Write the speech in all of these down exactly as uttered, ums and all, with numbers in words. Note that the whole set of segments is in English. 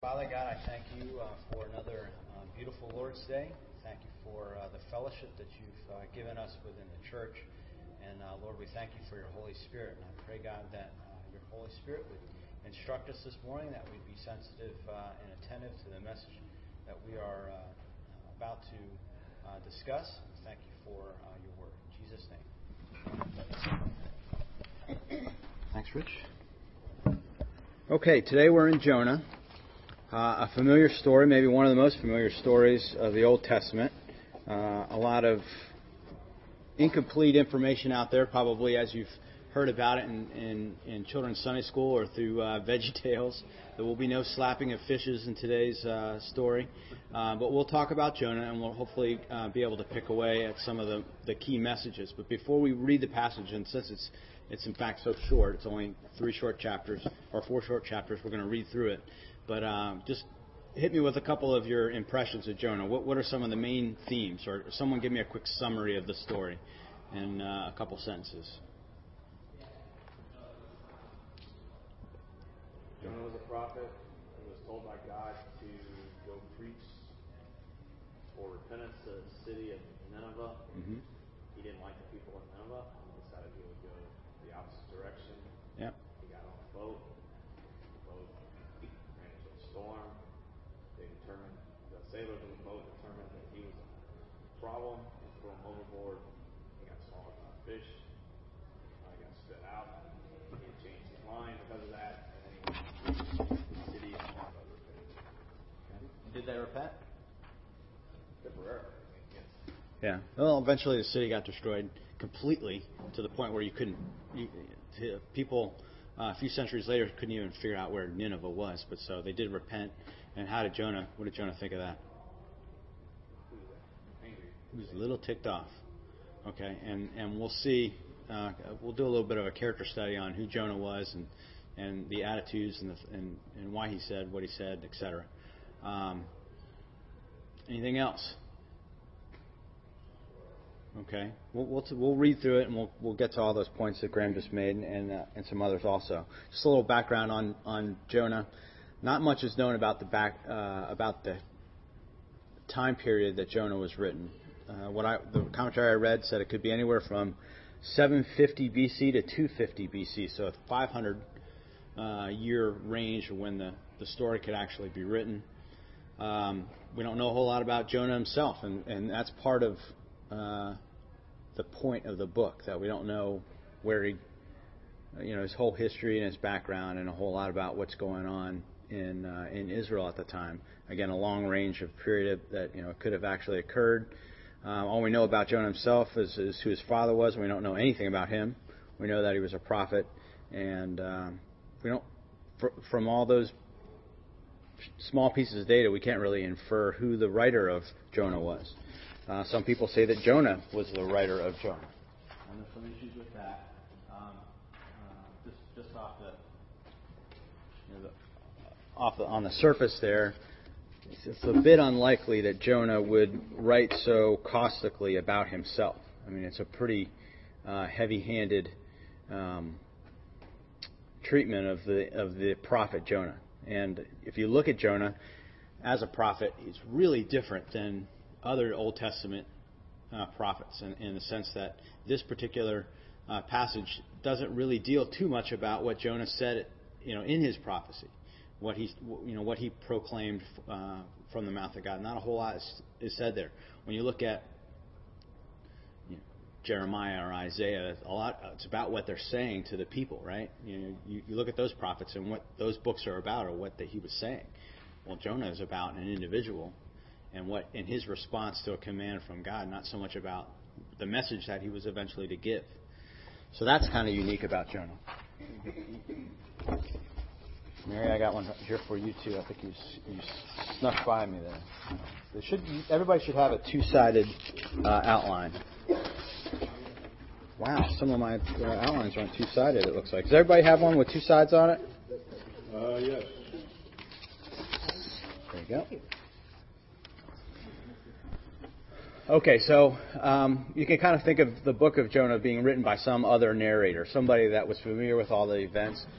Father God, I thank you uh, for another uh, beautiful Lord's Day. Thank you for uh, the fellowship that you've uh, given us within the church. And uh, Lord, we thank you for your Holy Spirit. And I pray, God, that uh, your Holy Spirit would instruct us this morning, that we'd be sensitive uh, and attentive to the message that we are uh, about to uh, discuss. Thank you for uh, your word. In Jesus' name. Thanks, Rich. Okay, today we're in Jonah. Uh, a familiar story, maybe one of the most familiar stories of the Old Testament. Uh, a lot of incomplete information out there, probably as you've heard about it in, in, in children's Sunday school or through uh, Veggie Tales. There will be no slapping of fishes in today's uh, story. Uh, but we'll talk about Jonah, and we'll hopefully uh, be able to pick away at some of the, the key messages. But before we read the passage, and since it's it's in fact so short, it's only three short chapters, or four short chapters, we're going to read through it. But um, just hit me with a couple of your impressions of Jonah. What, what are some of the main themes? Or someone give me a quick summary of the story in uh, a couple sentences. Jonah was a prophet who was told by God to go preach for repentance to the city of Nineveh. Mm-hmm. He didn't like the people of Nineveh. He decided he would go the opposite direction. Yep. He got on a boat. The boat ran into a storm. They determined, the sailors of the boat determined that he was a problem and threw him overboard. He got swallowed by a fish. Uh, he got spit out. He had changed his mind because of that. And then he went to the city of Nineveh. Did they repent? Temporarily. Yeah. Well, eventually the city got destroyed completely to the point where you couldn't. You, people uh, a few centuries later couldn't even figure out where Nineveh was. But so they did repent. And how did Jonah? What did Jonah think of that? He was a little ticked off. Okay, and and we'll see. Uh, we'll do a little bit of a character study on who Jonah was and and the attitudes and the, and and why he said what he said, et cetera. Um, anything else? Okay, we'll we'll, t- we'll read through it and we'll we'll get to all those points that Graham just made and and, uh, and some others also. Just a little background on on Jonah. Not much is known about the back uh, about the time period that Jonah was written. Uh, what I the commentary I read said it could be anywhere from seven fifty B C to two fifty B C, so a five hundred uh, year range of when the, the story could actually be written. Um, we don't know a whole lot about Jonah himself, and, and that's part of uh, the point of the book, that we don't know where he, you know, his whole history and his background, and a whole lot about what's going on in uh, in Israel at the time. Again, a long range of period that you know could have actually occurred. Uh, all we know about Jonah himself is, is who his father was. We don't know anything about him. We know that he was a prophet, and um, we don't. Fr- from all those small pieces of data, we can't really infer who the writer of Jonah was. Uh, some people say that Jonah was the writer of Jonah, and there's some issues with that. Um, uh, just just off the, you know, the off the, on the surface there, it's a bit unlikely that Jonah would write so caustically about himself. I mean, it's a pretty uh, heavy-handed um, treatment of the of the prophet Jonah. And if you look at Jonah as a prophet, he's really different than other Old Testament uh, prophets in, in the sense that this particular uh, passage doesn't really deal too much about what Jonah said, you know, in his prophecy. What he, you know, what he proclaimed uh, from the mouth of God. Not a whole lot is, is said there. When you look at you know, Jeremiah or Isaiah, a lot. It's about what they're saying to the people, right? You know, you, you look at those prophets and what those books are about, or what the, he was saying. Well, Jonah is about an individual and what in his response to a command from God, not so much about the message that he was eventually to give. So that's kind of unique about Jonah. Mary, I got one here for you too. I think you you snuck by me there. There should everybody should have a two-sided uh, outline. Wow, some of my uh, outlines aren't two-sided. It looks like. Does everybody have one with two sides on it? Uh, yes. There you go. Okay, so um, you can kind of think of the book of Jonah being written by some other narrator, somebody that was familiar with all the events.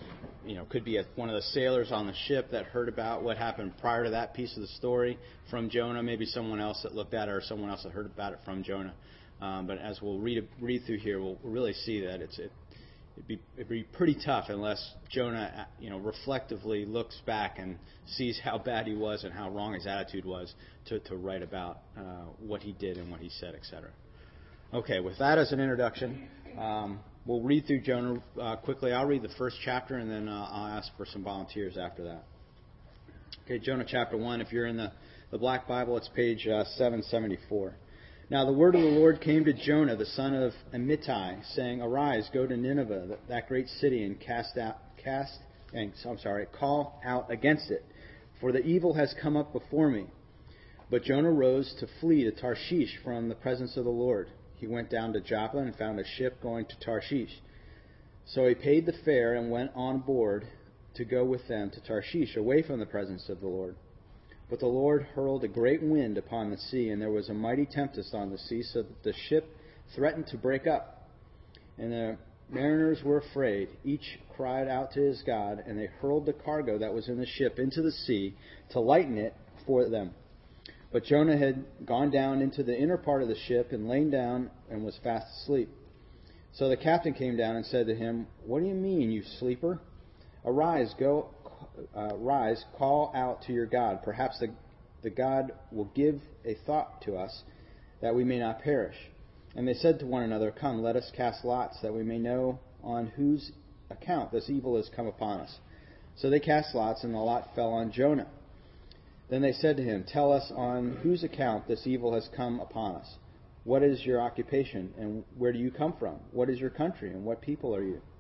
you know, could be a, one of the sailors on the ship that heard about what happened prior to that piece of the story from Jonah. Maybe someone else that looked at it, or someone else that heard about it from Jonah. Um, but as we'll read read through here, we'll really see that it's it, it'd be it'd be pretty tough unless Jonah, you know, reflectively looks back and sees how bad he was and how wrong his attitude was to to write about uh, what he did and what he said, et cetera. Okay, with that as an introduction, um, we'll read through Jonah uh, quickly. I'll read the first chapter, and then uh, I'll ask for some volunteers after that. Okay, Jonah chapter one. If you're in the, the Black Bible, it's page uh, seven seventy-four. Now the word of the Lord came to Jonah, the son of Amittai, saying, "Arise, go to Nineveh, that, that great city, and cast out, cast, and, I'm sorry, call out against it, for the evil has come up before me." But Jonah rose to flee to Tarshish from the presence of the Lord. He went down to Joppa and found a ship going to Tarshish. So he paid the fare and went on board to go with them to Tarshish, away from the presence of the Lord. But the Lord hurled a great wind upon the sea, and there was a mighty tempest on the sea, so that the ship threatened to break up. And the mariners were afraid. Each cried out to his God, and they hurled the cargo that was in the ship into the sea to lighten it for them. But Jonah had gone down into the inner part of the ship and lain down and was fast asleep. So the captain came down and said to him, "What do you mean, you sleeper? Arise, go, uh, rise, call out to your God. Perhaps the, the God will give a thought to us, that we may not perish." And they said to one another, "Come, let us cast lots, that we may know on whose account this evil has come upon us." So they cast lots, and the lot fell on Jonah. Then they said to him, "Tell us on whose account this evil has come upon us. What is your occupation, and where do you come from? What is your country, and what people are you?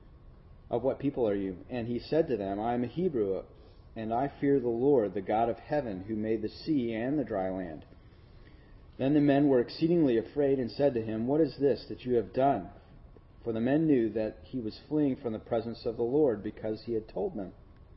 Of what people are you?" And he said to them, "I am a Hebrew, and I fear the Lord, the God of heaven, who made the sea and the dry land." Then the men were exceedingly afraid and said to him, "What is this that you have done?" For the men knew that he was fleeing from the presence of the Lord, because he had told them.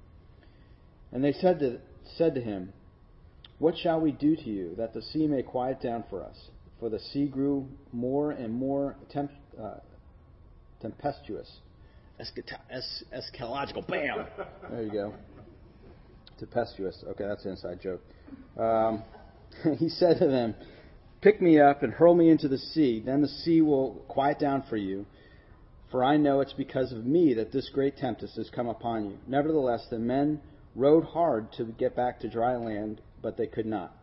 And they said to said to him, "What shall we do to you, that the sea may quiet down for us?" For the sea grew more and more temp, uh, tempestuous. Eschat- es- eschatological. Bam! There you go. Tempestuous. Okay, that's an inside joke. Um, he said to them, "Pick me up and hurl me into the sea. Then the sea will quiet down for you. For I know it's because of me that this great tempest has come upon you." Nevertheless, the men rowed hard to get back to dry land, but they could not.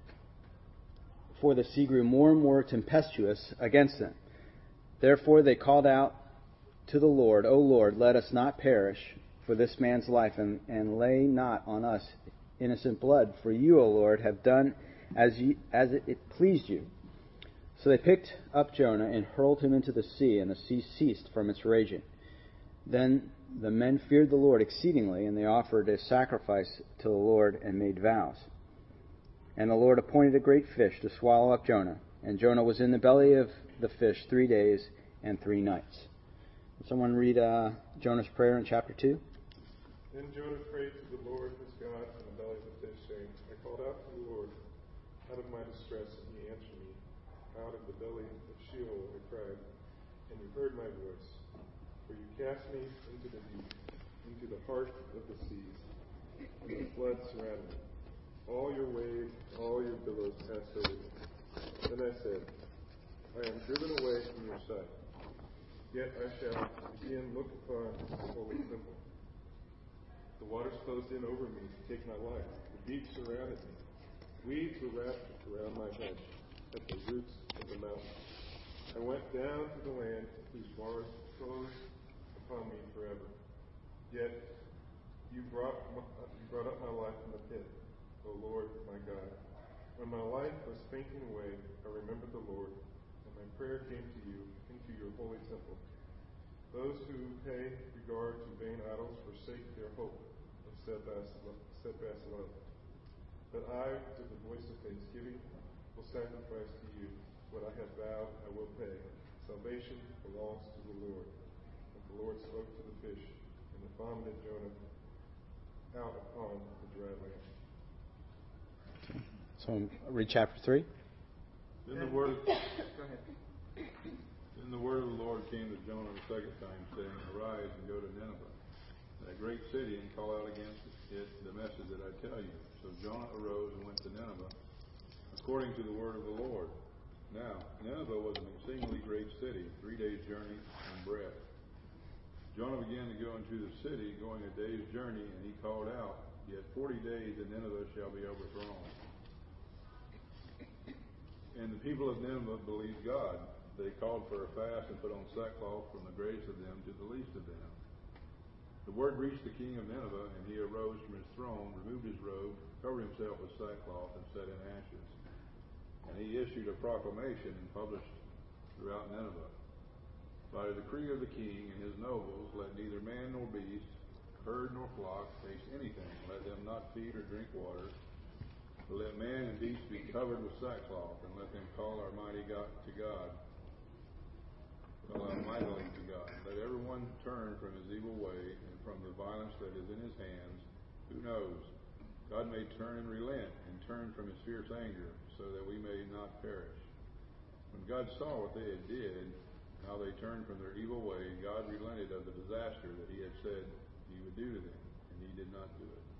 For the sea grew more and more tempestuous against them. Therefore they called out to the Lord, "O Lord, let us not perish for this man's life, and, and lay not on us innocent blood. For you, O Lord, have done as, you, as it, it pleased you." So they picked up Jonah and hurled him into the sea, and the sea ceased from its raging. Then the men feared the Lord exceedingly, and they offered a sacrifice to the Lord and made vows. And the Lord appointed a great fish to swallow up Jonah. And Jonah was in the belly of the fish three days and three nights. Will someone read uh, Jonah's prayer in chapter two? Then Jonah prayed to the Lord his God in the belly of the fish, saying, "I called out to the Lord out of my distress, and he answered me. Out of the belly of Sheol I cried, and you heard my voice. For you cast me into the deep, into the heart of the seas, and the flood surrounded me. All your waves, all your billows passed over me. Then I said, I am driven away from your sight. Yet I shall again look upon the holy temple. The waters closed in over me to take my life. The deep surrounded me. Weeds were wrapped around my head at the roots of the mountain. I went down to the land whose bars closed upon me forever. Yet you brought, my, you brought up my life from the pit, O Lord my God. When my life was fainting away, I remembered the Lord, and my prayer came to you into your holy temple. Those who pay regard to vain idols forsake their hope of steadfast love. Steadfast love. But I, with the voice of thanksgiving, will sacrifice to you what I have vowed I will pay. Salvation belongs to the Lord. And the Lord spoke to the fish, and it vomited Jonah out upon the dry land. So read chapter three. Then the word of, then the word of the Lord came to Jonah the second time, saying, Arise and go to Nineveh, that great city, and call out against it the message that I tell you. So Jonah arose and went to Nineveh, according to the word of the Lord. Now, Nineveh was an exceedingly great city, three days' journey in breadth. Jonah began to go into the city, going a day's journey, and he called out, Yet forty days, and Nineveh shall be overthrown. And the people of Nineveh believed God. They called for a fast and put on sackcloth from the greatest of them to the least of them. The word reached the king of Nineveh, and he arose from his throne, removed his robe, covered himself with sackcloth, and sat in ashes. And he issued a proclamation and published throughout Nineveh. By the decree of the king and his nobles, let neither man nor beast, herd nor flock, taste anything. Let them not feed or drink water. But let man and beast be covered with sackcloth, and let them call our mighty God to God. Call out mightily to God. Let everyone turn from his evil way and from the violence that is in his hands. Who knows? God may turn and relent and turn from his fierce anger, so that we may not perish. When God saw what they had did, how they turned from their evil way, God relented of the disaster that he had said he would do to them, and he did not do it.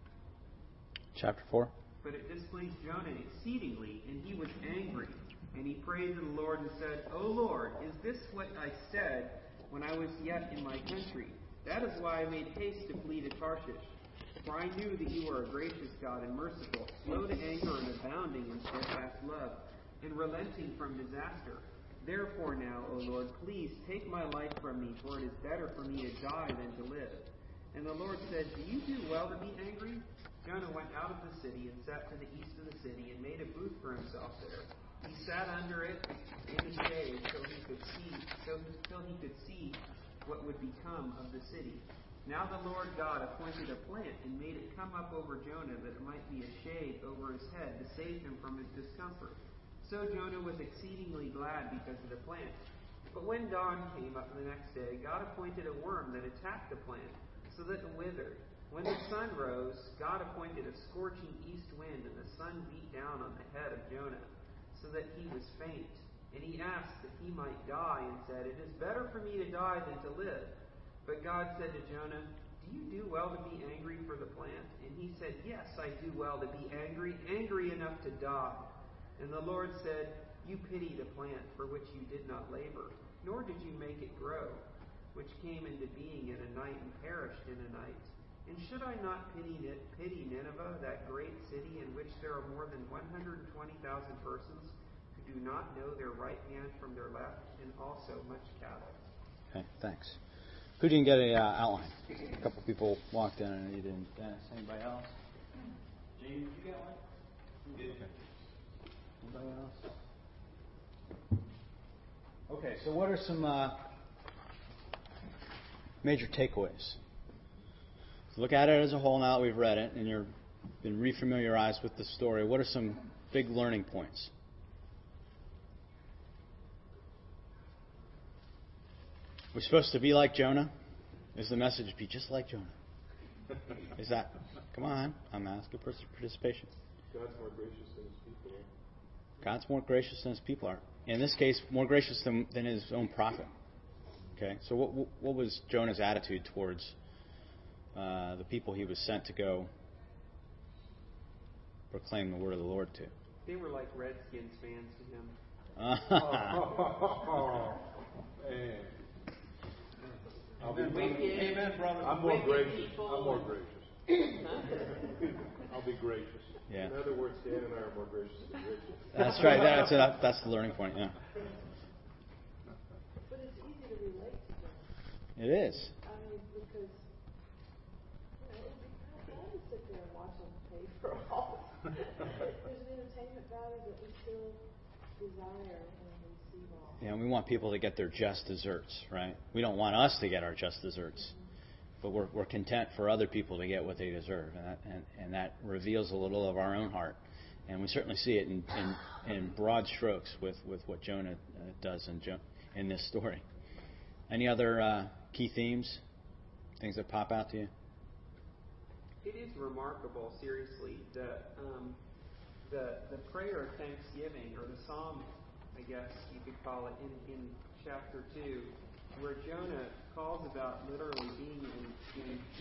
Chapter four. But it displeased Jonah exceedingly, and he was angry. And he prayed to the Lord and said, O Lord, is this what I said when I was yet in my country? That is why I made haste to flee to Tarshish. For I knew that you are a gracious God and merciful, slow to anger and abounding in steadfast love, and relenting from disaster. Therefore now, O Lord, please take my life from me, for it is better for me to die than to live. And the Lord said, Do you do well to be angry? Jonah went out of the city and sat to the east of the city and made a booth for himself there. He sat under it in the shade till he could see, so till he could see what would become of the city. Now the Lord God appointed a plant and made it come up over Jonah, that it might be a shade over his head to save him from his discomfort. So Jonah was exceedingly glad because of the plant. But when dawn came up the next day, God appointed a worm that attacked the plant, so that it withered. When the sun rose, God appointed a scorching east wind, and the sun beat down on the head of Jonah, so that he was faint. And he asked that he might die, and said, It is better for me to die than to live. But God said to Jonah, Do you do well to be angry for the plant? And he said, Yes, I do well to be angry, angry enough to die. And the Lord said, You pity the plant for which you did not labor, nor did you make it grow, which came into being in a night and perished in a night. And should I not pity, pity Nineveh, that great city in which there are more than one hundred twenty thousand persons who do not know their right hand from their left, and also much cattle? Okay, thanks. Who didn't get a uh, outline? A couple people walked in and you didn't. Dennis, anybody else? James, you got one? You did. Okay. Anybody else? Okay, so what are some uh, major takeaways? Look at it as a whole now that we've read it and you've been refamiliarized with the story. What are some big learning points? We're supposed to be like Jonah? Is the message be just like Jonah? Is that? Come on, I'm asking for participation. God's more gracious than his people are. God's more gracious than his people are. In this case, more gracious than, than his own prophet. Okay, so what, what was Jonah's attitude towards Uh, the people he was sent to go proclaim the word of the Lord to? They were like Redskins fans to him. Oh, man. I'll be, Amen, brother. I'm more Wicked gracious. people. I'm more gracious. I'll be gracious. Yeah. In other words, Dan and I are more gracious than Richard. That's right. That's a, that's the learning point. Yeah. But it's easy to relate to them. It is. I mean, because you know, it would be kind of fun to sit there and watch them pay for all. There's an entertainment value that we still desire and receive all. Yeah, and we want people to get their just desserts, right? We don't want us to get our just desserts, mm-hmm. but we're we're content for other people to get what they deserve, and that, and, and that reveals a little of our own heart. And we certainly see it in in, in broad strokes with, with what Jonah uh, does in jo- in this story. Any other uh, key themes, things that pop out to you? It is remarkable, seriously, that um, the the prayer of thanksgiving, or the psalm, I guess you could call it, in, in chapter two, where Jonah calls about literally being in, in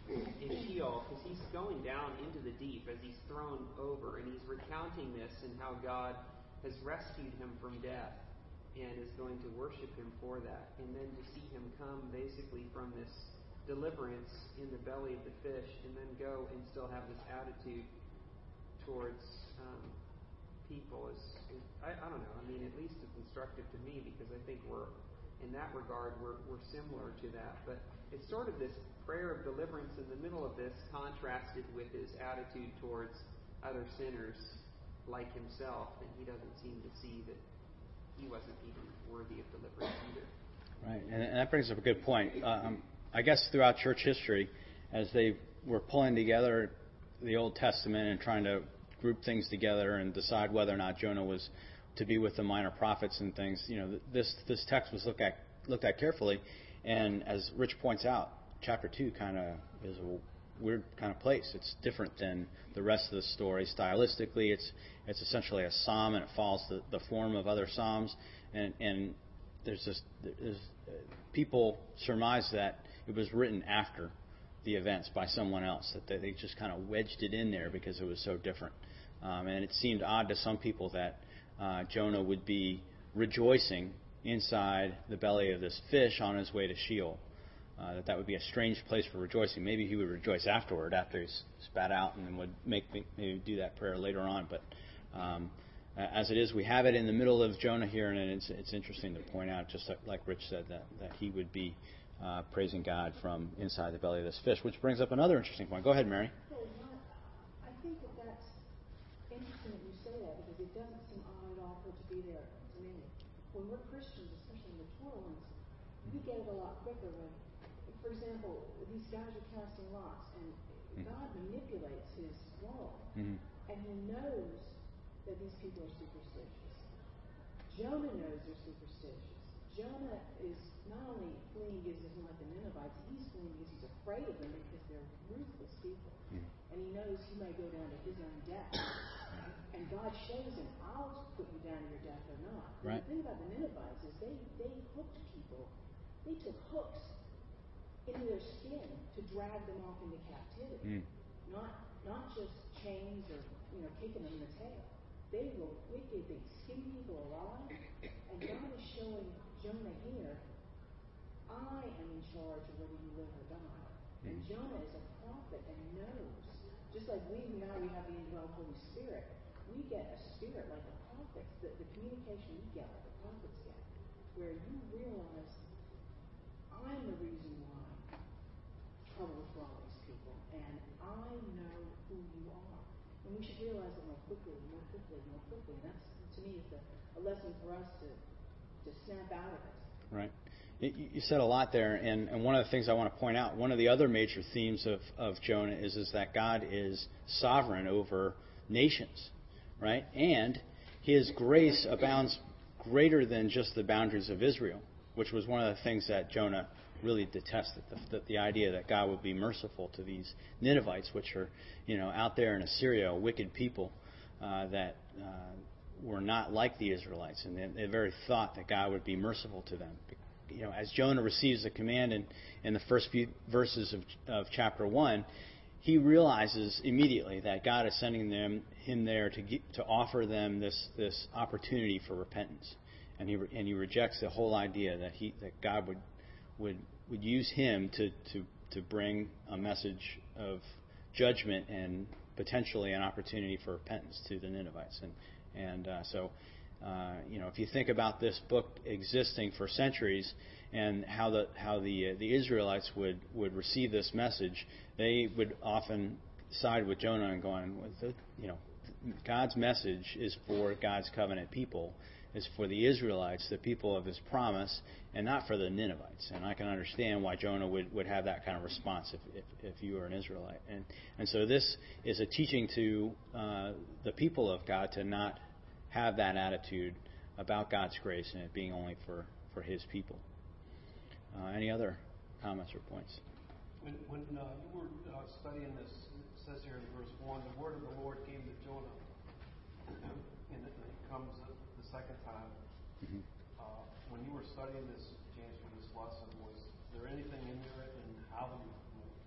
is Sheol, because he's going down into the deep as he's thrown over, and he's recounting this and how God has rescued him from death and is going to worship him for that. And then to see him come basically from this deliverance in the belly of the fish and then go and still have this attitude towards um, people is, is I, I don't know, I mean, at least it's instructive to me, because I think we're, in that regard, we're, we're similar to that. But it's sort of this prayer of deliverance in the middle of this, contrasted with his attitude towards other sinners like himself, and he doesn't seem to see that he wasn't even worthy of deliverance either. Right, and, and that brings up a good point. Um, I guess throughout church history, as they were pulling together the Old Testament and trying to group things together and decide whether or not Jonah was to be with the minor prophets and things, you know, this this text was looked at looked at carefully, and as Rich points out, chapter two kind of is a weird kind of place. It's different than the rest of the story. Stylistically, it's it's essentially a psalm, and it follows the, the form of other psalms, and and there's just there's uh, people surmise that it was written after the events by someone else, that they, they just kind of wedged it in there because it was so different. Um, and it seemed odd to some people that uh, Jonah would be rejoicing inside the belly of this fish on his way to Sheol. Uh, that that would be a strange place for rejoicing. Maybe he would rejoice afterward, after he's spat out, and then would make maybe do that prayer later on. But um, as it is, we have it in the middle of Jonah here, and it's it's interesting to point out, just like Rich said, that, that he would be uh, praising God from inside the belly of this fish, which brings up another interesting point. Go ahead, Mary. Well, I think that that's interesting that you say that, because it doesn't seem odd at all for it to be there to me. When we're Christians, especially mature ones, we get it a lot quicker. When, for example, these guys are casting lots, and mm-hmm. God manipulates his world, mm-hmm. and he knows that these people are superstitious. Jonah knows they're superstitious. Jonah is not only fleeing because he doesn't like the Ninevites, he's fleeing because he's afraid of them, because they're ruthless people. Mm-hmm. And he knows he may go down to his own death. And God shows him, I'll put you down to your death or not. Right. The thing about the Ninevites is they, they hooked people. They took hooks into their skin to drag them off into captivity. Mm. Not not just chains or, you know, kicking them in the tail. They were wicked. They skinned people alive. And God is showing Jonah here, I am in charge of whether you live or die. Mm. And Jonah is a prophet and knows. Just like we now we have the indwelt Holy Spirit, we get a spirit like the prophets, the, the communication we get like the prophets get, where you realize, I'm the reason why trouble is brought these people, and I know who you are. And we should realize it more quickly, more quickly, more quickly. And that's, to me, is a, a lesson for us to, to snap out of it. Right. You said a lot there, and, and one of the things I want to point out, one of the other major themes of, of Jonah is, is that God is sovereign over nations, right? And his grace abounds greater than just the boundaries of Israel, which was one of the things that Jonah really detested, the, the, the idea that God would be merciful to these Ninevites, which are, you know, out there in Assyria, wicked people uh, that uh, were not like the Israelites, and the, the very thought that God would be merciful to them. You know, as Jonah receives the command in, in the first few verses of, of chapter one, he realizes immediately that God is sending them him there to get, to offer them this this opportunity for repentance, and he and he rejects the whole idea that he that God would would would use him to to to bring a message of judgment and potentially an opportunity for repentance to the Ninevites, and and uh, so. Uh, you know, if you think about this book existing for centuries and how the how the uh, the Israelites would, would receive this message, they would often side with Jonah and going, with the, you know, God's message is for God's covenant people, is for the Israelites, the people of His promise, and not for the Ninevites. And I can understand why Jonah would, would have that kind of response if, if, if you were an Israelite. And and so this is a teaching to uh, the people of God to not have that attitude about God's grace and it being only for, for His people. Uh, any other comments or points? When, when uh, you were uh, studying this, it says here in verse one, the word of the Lord came to Jonah, and it comes the second time. Mm-hmm. Uh, when you were studying this, James, for this lesson, was there anything in there in how the word of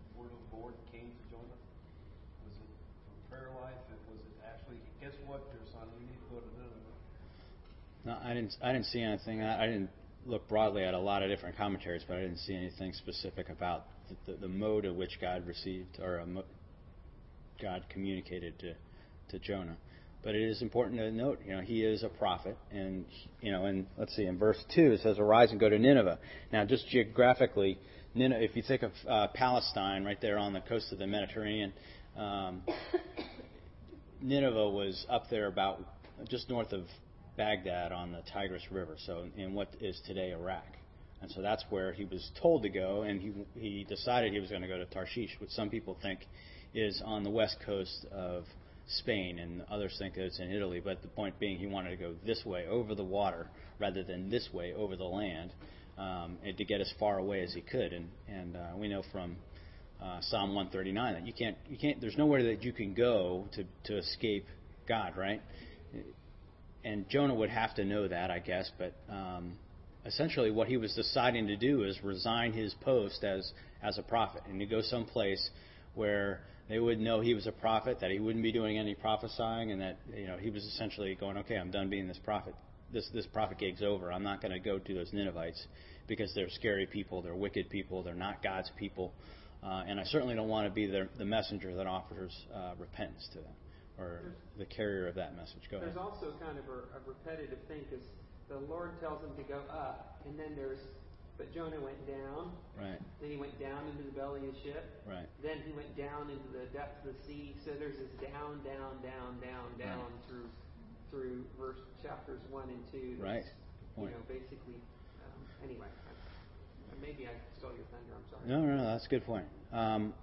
the Lord came to Jonah? Was it from prayer life? Was it actually, guess what, your son, you need to go to Nineveh? No, I didn't. I didn't see anything. I, I didn't look broadly at a lot of different commentaries, but I didn't see anything specific about the, the, the mode in which God received or a mo- God communicated to to Jonah. But it is important to note, you know, he is a prophet, and you know, and let's see, in verse two it says, "Arise and go to Nineveh." Now, just geographically, Nineveh, if you think of uh, Palestine, right there on the coast of the Mediterranean, um, Nineveh was up there about just north of Baghdad on the Tigris River, so in what is today Iraq. And so that's where he was told to go, and he he decided he was going to go to Tarshish, which some people think is on the west coast of Spain, and others think that it's in Italy. But the point being, he wanted to go this way over the water rather than this way over the land, um, and to get as far away as he could. And and uh, we know from uh, Psalm one thirty-nine that you can't you can't there's nowhere that you can go to to escape God, right? And Jonah would have to know that, I guess. But um, essentially, what he was deciding to do is resign his post as as a prophet and to go someplace where they would know he was a prophet, that he wouldn't be doing any prophesying, and that you know he was essentially going, okay, I'm done being this prophet. This this prophet gig's over. I'm not going to go to those Ninevites because they're scary people, they're wicked people, they're not God's people, uh, and I certainly don't want to be the, the messenger that offers uh, repentance to them or the carrier of that message. Go ahead. There's also kind of a, a repetitive thing because the Lord tells him to go up, and then there's But Jonah went down. Right. Then he went down into the belly of the ship. Right. Then he went down into the depths of the sea. So there's this down, down, down, down, down right. through through verse chapters one and two. Right. You know, basically. Um, anyway, I, maybe I stole your thunder. I'm sorry. No, no, no. That's a good point. Um,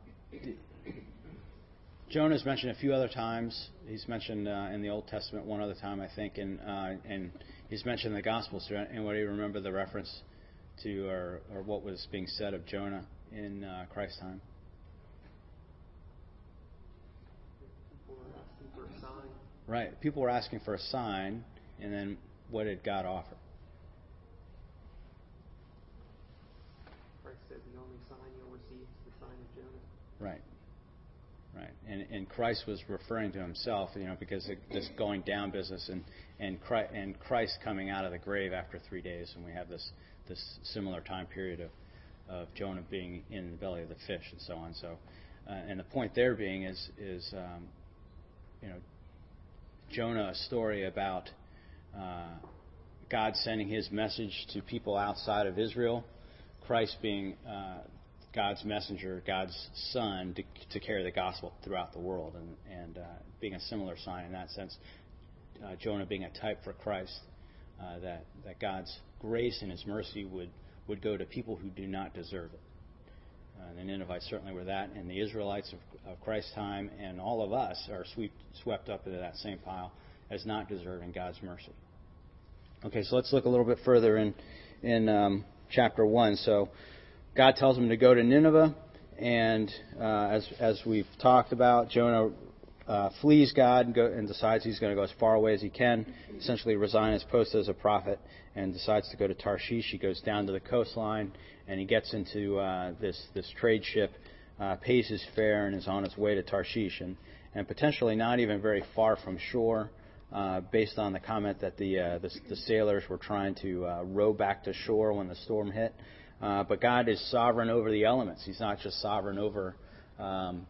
Jonah's mentioned a few other times. He's mentioned uh, in the Old Testament one other time, I think, and uh, and he's mentioned in the Gospels. Do anybody remember the reference to or, or what was being said of Jonah in uh, Christ's time? People were asking for a sign. Right. People were asking for a sign, and then what did God offer? Christ said the only sign you'll receive is the sign of Jonah. Right. Right. And and Christ was referring to himself, you know, because of this going down business and and Christ, and Christ coming out of the grave after three days, and we have this this similar time period of, of Jonah being in the belly of the fish and so on. So, uh, and the point there being is is um, you know, Jonah, a story about uh, God sending His message to people outside of Israel, Christ being uh, God's messenger, God's son, to, to carry the gospel throughout the world, and, and uh, being a similar sign in that sense. Uh, Jonah being a type for Christ, uh, that that God's grace and His mercy would, would go to people who do not deserve it. Uh, the Ninevites certainly were that, and the Israelites of, of Christ's time, and all of us are sweep, swept up into that same pile as not deserving God's mercy. Okay, so let's look a little bit further in in um, chapter one. So God tells him to go to Nineveh, and uh, as as we've talked about, Jonah uh, flees God and, go, and decides he's going to go as far away as he can, essentially resign his post as a prophet, and decides to go to Tarshish. He goes down to the coastline, and he gets into uh, this this trade ship, uh, pays his fare, and is on his way to Tarshish, and, and potentially not even very far from shore, uh, based on the comment that the, uh, the the sailors were trying to uh, row back to shore when the storm hit. Uh, but God is sovereign over the elements. He's not just sovereign over um,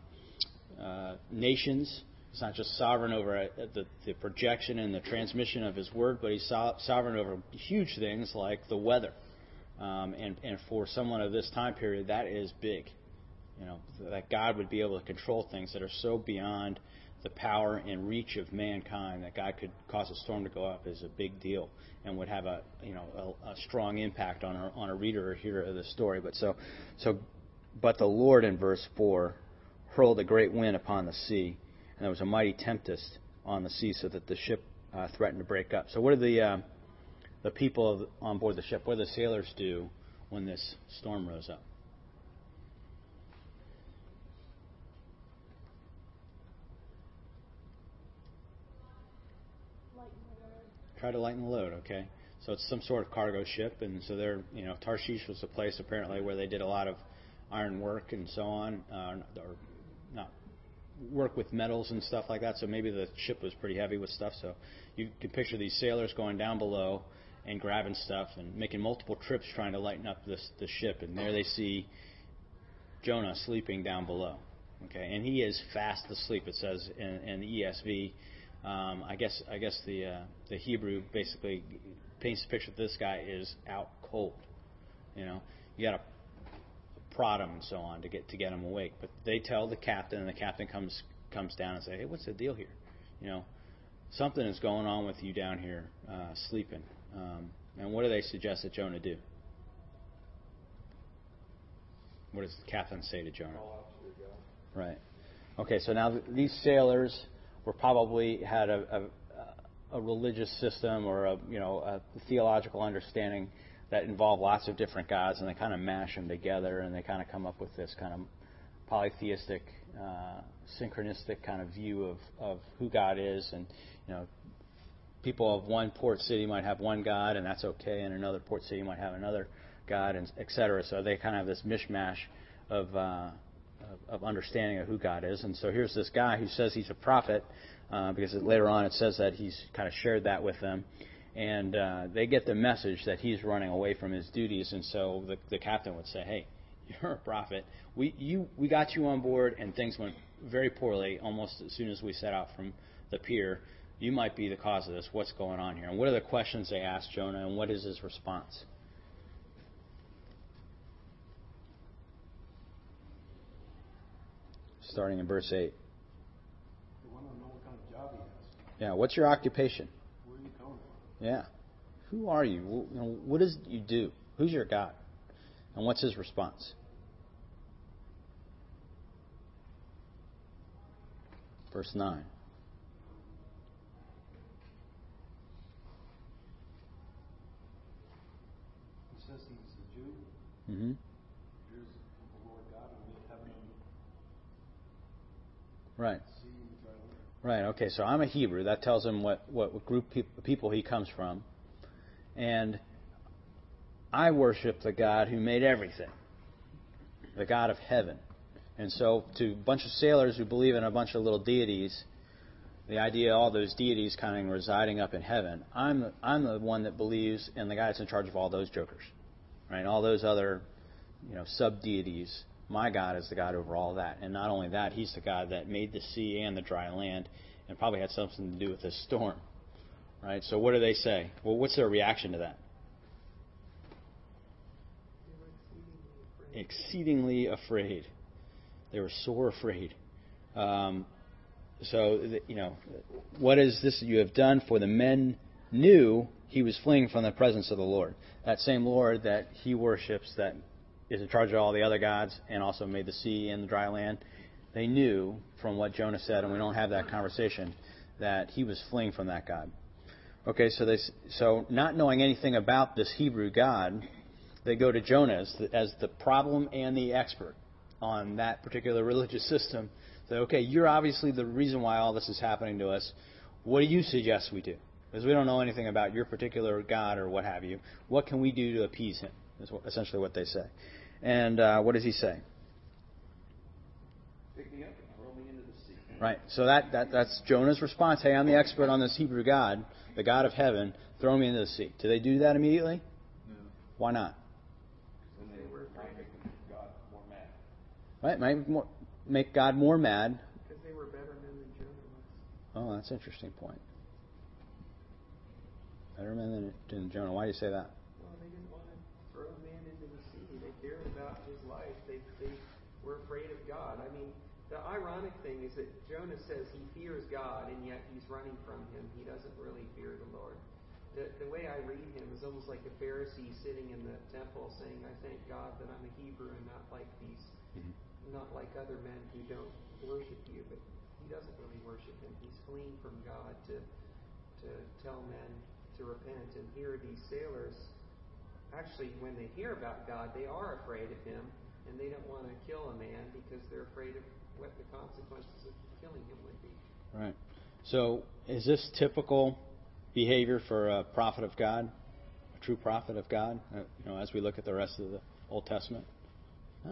uh, nations. He's not just sovereign over uh, the, the projection and the transmission of His word, but He's so- sovereign over huge things like the weather. Um, and, and for someone of this time period, that is big. You know, that God would be able to control things that are so beyond the power and reach of mankind that God could cause a storm to go up is a big deal, and would have a you know a, a strong impact on a, on a reader or hearer of the story. But so so, but the Lord in verse four hurled a great wind upon the sea, and there was a mighty tempest on the sea, so that the ship uh, threatened to break up. So what did the uh, the people on board the ship, what did the sailors do when this storm rose up? Try to lighten the load, okay? So it's some sort of cargo ship, and so they're, you know, Tarshish was a place apparently where they did a lot of iron work and so on, uh, or not work with metals and stuff like that. So maybe the ship was pretty heavy with stuff. So you can picture these sailors going down below and grabbing stuff and making multiple trips trying to lighten up this the ship. And there they see Jonah sleeping down below. Okay, and he is fast asleep. It says in, in the E S V. Um, I guess I guess the uh, the Hebrew basically paints the picture that this guy is out cold. You know, you got to prod him and so on to get to get him awake. But they tell the captain, and the captain comes comes down and say, "Hey, what's the deal here? You know, something is going on with you down here uh, sleeping." Um, and what do they suggest that Jonah do? What does the captain say to Jonah? Right. Okay, so now th- these sailors were probably had a, a, a religious system or a you know a theological understanding that involved lots of different gods, and they kind of mash them together, and they kind of come up with this kind of polytheistic, uh, synchronistic kind of view of, of who God is. And you know, people of one port city might have one God, and that's okay, and another port city might have another God, and et cetera. So they kind of have this mishmash of uh, of understanding of who God is. And so here's this guy who says he's a prophet, uh, because later on it says that he's kind of shared that with them. And uh, they get the message that he's running away from his duties. And so the, the captain would say, hey, you're a prophet. We you we got you on board, and things went very poorly almost as soon as we set out from the pier. You might be the cause of this. What's going on here? And what are the questions they ask Jonah, and what is his response? Starting in verse eight. They want to know what kind of job he has. Yeah, what's your occupation? Where are you coming from? Yeah. Who are you? You know, what does you do? Who's your God? And what's his response? Verse nine. He says he's a Jew. Mm-hmm. Jews, the Lord God, and we have him. Right. See and try to learn. Right. Okay. So I'm a Hebrew. That tells him what what group of people he comes from, and I worship the God who made everything, the God of heaven. And so, to a bunch of sailors who believe in a bunch of little deities, the idea of all those deities kind of residing up in heaven, I'm I'm the one that believes in the guy that's in charge of all those jokers, right? All those other, you know, sub deities. My God is the God over all that, and not only that, He's the God that made the sea and the dry land, and probably had something to do with this storm, right? So, what do they say? Well, what's their reaction to that? Exceedingly afraid. They were sore afraid. Um, so, you know, what is this you have done? For the men knew he was fleeing from the presence of the Lord. That same Lord that he worships, that is in charge of all the other gods, and also made the sea and the dry land. They knew from what Jonah said, and we don't have that conversation, that he was fleeing from that God. Okay, so they, so not knowing anything about this Hebrew God, they go to Jonah as the, as the problem and the expert on that particular religious system. Say, okay, you're obviously the reason why all this is happening to us. What do you suggest we do? Because we don't know anything about your particular God or what have you. What can we do to appease him? Is essentially what they say. And uh, what does he say? Pick me up and throw me into the sea. Right. So that, that that's Jonah's response. Hey, I'm the expert on this Hebrew God, the God of heaven. Throw me into the sea. Do they do that immediately? No. Why not? Then they were trying to make God more mad. Right. Make, more, make God more mad. Because they were better men than Jonah was. Oh, that's an interesting point. Better men than, than Jonah. Why do you say that? Well, they didn't want to throw a man into the sea. They cared about his life. They, they were afraid of God. I mean, the ironic thing is that Jonah says he fears God, and yet he's running from him. He doesn't really fear the Lord. The, the way I read him is almost like a Pharisee sitting in the temple saying, I thank God that I'm a Hebrew and not like these, mm-hmm. not like other men who don't worship you. But he doesn't really worship him. He's fleeing from God to to tell men to repent. And here are these sailors, actually, when they hear about God, they are afraid of him, and they don't want to kill a man because they're afraid of what the consequences of killing him would be. Right. So is this typical behavior for a prophet of God, a true prophet of God, uh, you know, as we look at the rest of the Old Testament? No.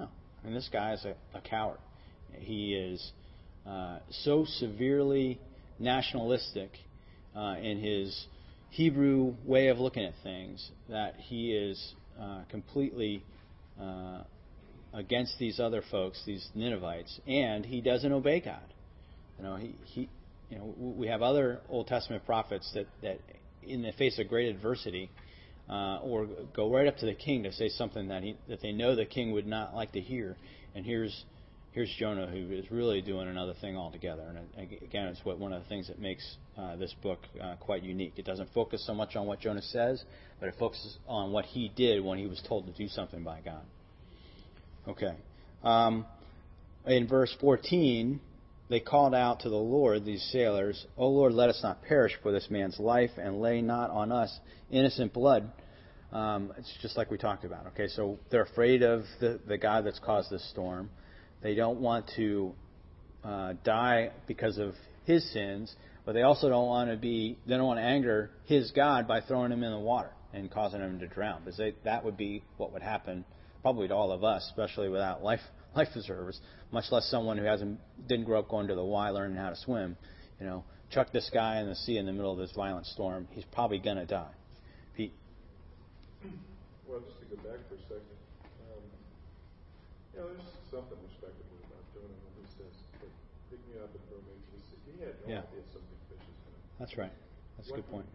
And this guy is a, a coward. He is uh, so severely nationalistic uh, in his Hebrew way of looking at things that he is uh, completely uh, against these other folks, these Ninevites, and he doesn't obey God. You know, he, he you know, we have other Old Testament prophets that, that in the face of great adversity, uh, or go right up to the king to say something that he, that they know the king would not like to hear. And here's here's Jonah, who is really doing another thing altogether. And again, it's what one of the things that makes uh, this book uh, quite unique. It doesn't focus so much on what Jonah says, but it focuses on what he did when he was told to do something by God. Okay. Um, in verse fourteen, they called out to the Lord, these sailors, "O Lord, let us not perish for this man's life, and lay not on us innocent blood." Um, it's just like we talked about. Okay, so they're afraid of the, the God that's caused this storm. They don't want to uh, die because of his sins, but they also don't want to be. They don't want to anger his God by throwing him in the water and causing him to drown, because they, that would be what would happen probably to all of us, especially without life life preservers, much less someone who hasn't didn't grow up going to the Y learning how to swim. You know, chuck this guy in the sea in the middle of this violent storm, he's probably gonna die. Pete. Well, just to go back for a second, um, you know, there's something respectable about Jonah when he says, "Pick me up and throw me into the sea." He had no Yeah. idea some big fish is going to. That's right. That's a good point.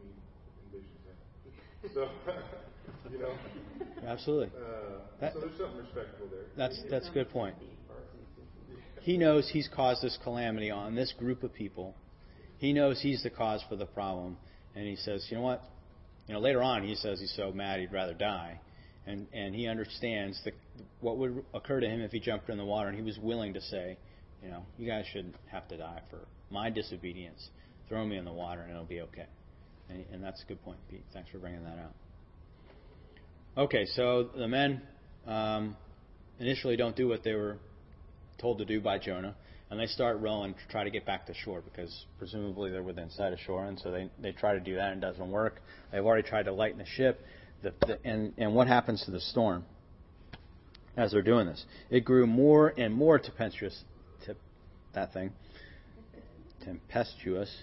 So, you know. Absolutely. Uh, that, so there's something respectable there. That's that's a good point. He knows he's caused this calamity on this group of people. He knows he's the cause for the problem, and he says, "You know what? You know." Later on, he says he's so mad he'd rather die, and and he understands the, what would occur to him if he jumped in the water, and he was willing to say, "You know, you guys shouldn't have to die for my disobedience. Throw me in the water, and it'll be okay." And, and that's a good point, Pete. Thanks for bringing that out. Okay, so the men um, initially don't do what they were told to do by Jonah, and they start rowing to try to get back to shore, because presumably they're within sight of shore, and so they, they try to do that, and it doesn't work. They've already tried to lighten the ship, the, the, and, and what happens to the storm as they're doing this? It grew more and more tempestuous, tip, that thing, tempestuous,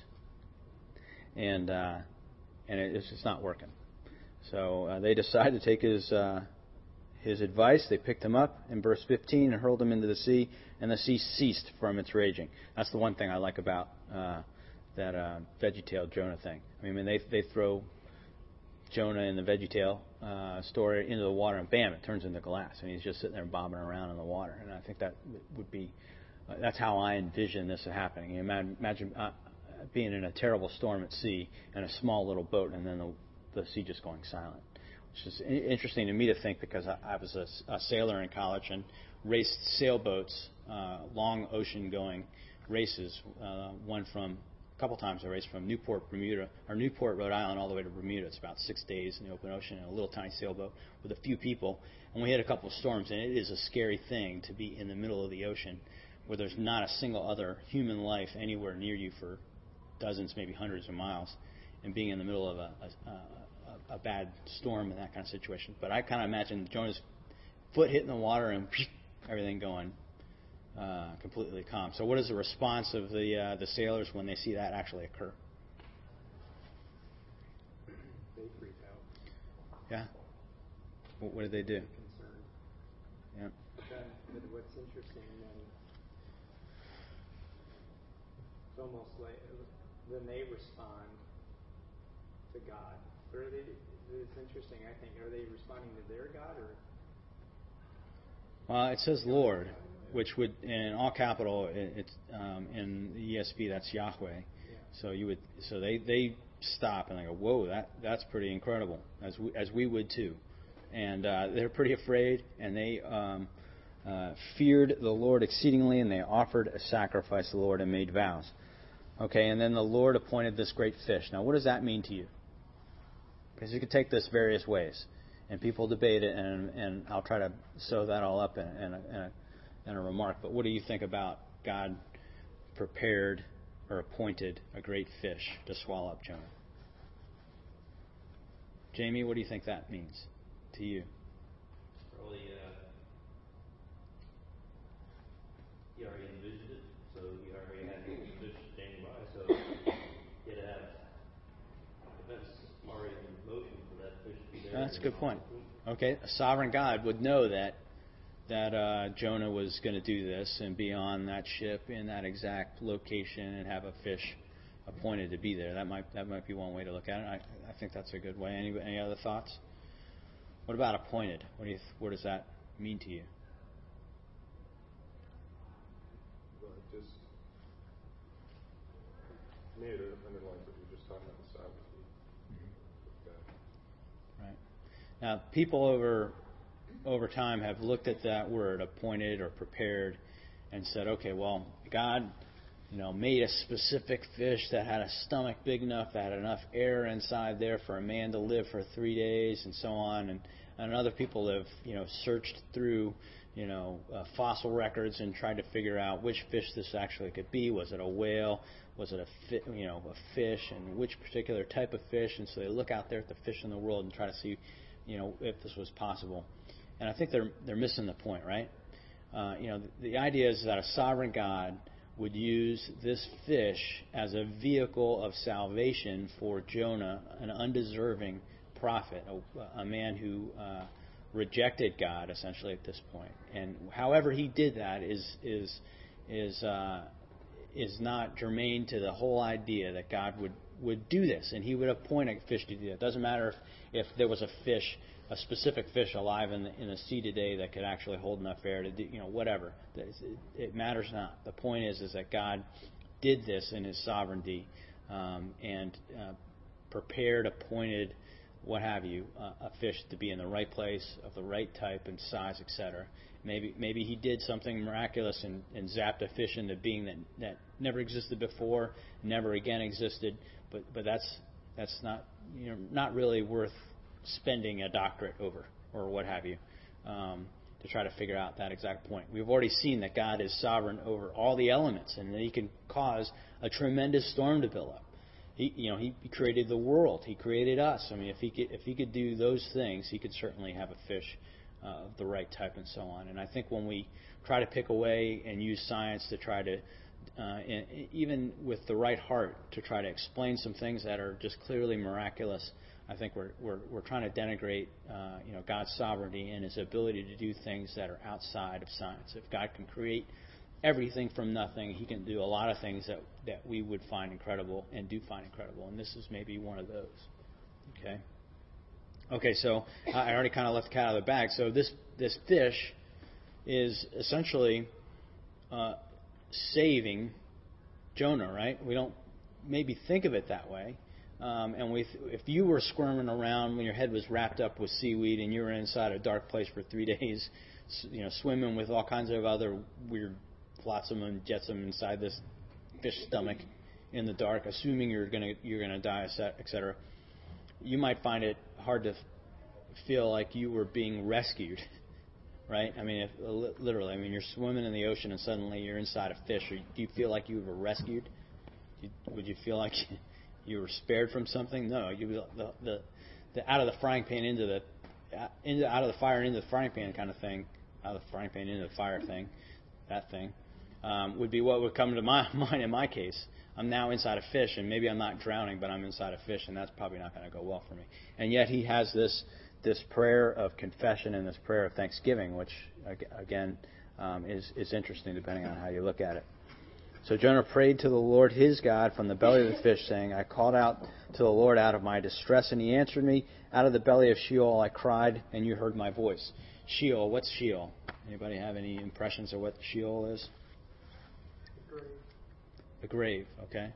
and uh, and it, it's just not working. So uh, they decide to take his uh, his advice. They picked him up in verse fifteen and hurled him into the sea, and the sea ceased from its raging. That's the one thing I like about uh, that uh, VeggieTale Jonah thing. I mean, they they throw Jonah in the VeggieTale uh, story into the water, and bam, it turns into glass, and he's just sitting there bobbing around in the water. And I think that would be uh, that's how I envision this happening. You imagine, imagine uh, being in a terrible storm at sea in a small little boat, and then the the sea just going silent. Which is interesting to me to think, because I, I was a, a sailor in college and raced sailboats, uh, long ocean-going races. Uh, one from a couple times I raced from Newport, Bermuda, or Newport, Rhode Island, all the way to Bermuda. It's about six days in the open ocean in a little tiny sailboat with a few people. And we had a couple of storms, and it is a scary thing to be in the middle of the ocean where there's not a single other human life anywhere near you for dozens, maybe hundreds of miles, and being in the middle of a, a, a, a bad storm in that kind of situation. But I kind of imagine Jonah's foot hitting the water and everything going uh, completely calm. So what is the response of the uh, the sailors when they see that actually occur? They freak out. Yeah. What, what did they do? Concerned. Yeah. But, but what's interesting then, it's almost like then they respond to God. Or are they, it's interesting, I think. Are they responding to their God, or? Well, it says Lord, which would, in all capital, it, it's um, in the E S V that's Yahweh. Yeah. So you would, so they, they stop and they go, whoa, that that's pretty incredible, as we, as we would too, and uh, they're pretty afraid, and they um, uh, feared the Lord exceedingly, and they offered a sacrifice to the Lord and made vows. Okay, and then the Lord appointed this great fish. Now, what does that mean to you? Because you could take this various ways, and people debate it, and, and I'll try to sew that all up in, in, a, in, a, in a remark. But what do you think about God prepared or appointed a great fish to swallow up Jonah? Jamie, what do you think that means to you? Probably uh, he already envisioned it, so he already had the fish standing by, so he had to have events already in motion for that fish to be there. That's a good point. Okay, a sovereign God would know that that uh, Jonah was going to do this and be on that ship in that exact location and have a fish appointed to be there. That might that might be one way to look at it. I, I think that's a good way. Any any other thoughts? What about appointed? What do you what does that mean to you? Well, it just to me it underlines what you were just talking about the sovereignty of God. Right. Now, people over over time have looked at that word, appointed or prepared, and said, okay, well, God, you know, made a specific fish that had a stomach big enough, that had enough air inside there for a man to live for three days, and so on. And, and other people have, you know, searched through, you know, uh, fossil records and tried to figure out which fish this actually could be. Was it a whale? Was it a fi- you know a fish? And which particular type of fish? And so they look out there at the fish in the world and try to see, you know, if this was possible. And I think they're they're missing the point, right? Uh, you know, the, the idea is that a sovereign God would use this fish as a vehicle of salvation for Jonah, an undeserving prophet, a, a man who uh, rejected God essentially at this point. And however he did that is is is uh, is not germane to the whole idea that God would, would do this, and he would appoint a fish to do that. It doesn't matter if, if there was a fish, a specific fish alive in the, in the sea today that could actually hold enough air to do, you know, whatever. It, it matters not. The point is, is that God did this in his sovereignty um, and uh, prepared, appointed, what have you, uh, a fish to be in the right place, of the right type and size, et cetera. Maybe maybe he did something miraculous and, and zapped a fish into being that, that never existed before, never again existed. But but that's that's not you know not really worth spending a doctorate over or what have you um, to try to figure out that exact point. We've already seen that God is sovereign over all the elements, and that he can cause a tremendous storm to build up. He, you know, he created the world. He created us. I mean, if he could, if he could do those things, he could certainly have a fish uh, of the right type and so on. And I think when we try to pick away and use science to try to, uh, and even with the right heart, to try to explain some things that are just clearly miraculous, I think we're we're we're trying to denigrate, uh, you know, God's sovereignty and his ability to do things that are outside of science. If God can create everything from nothing, he can do a lot of things that, that we would find incredible and do find incredible, and this is maybe one of those. Okay. Okay, so I already kind of let the cat out of the bag. So this this fish is essentially uh, saving Jonah, right? We don't maybe think of it that way. Um, and we, if you were squirming around when your head was wrapped up with seaweed and you were inside a dark place for three days, you know, swimming with all kinds of other weird flotsam and jetsam inside this fish stomach in the dark, assuming you're gonna you're gonna die, et cetera, you might find it hard to feel like you were being rescued, right? I mean, if, literally. I mean, you're swimming in the ocean and suddenly you're inside a fish. Or do you feel like you were rescued? Would you feel like you were spared from something? No. You the the, the out of the frying pan into the into out of the fire into the frying pan kind of thing, out of the frying pan into the fire thing, that thing. Um, would be what would come to my mind in my case. I'm now inside a fish, and maybe I'm not drowning, but I'm inside a fish, and that's probably not going to go well for me. And yet he has this this prayer of confession and this prayer of thanksgiving, which, again, um, is, is interesting depending on how you look at it. So Jonah prayed to the Lord his God from the belly of the fish, saying, I called out to the Lord out of my distress, and he answered me. Out of the belly of Sheol I cried, and you heard my voice. Sheol, what's Sheol? Anybody have any impressions of what Sheol is? The grave, okay.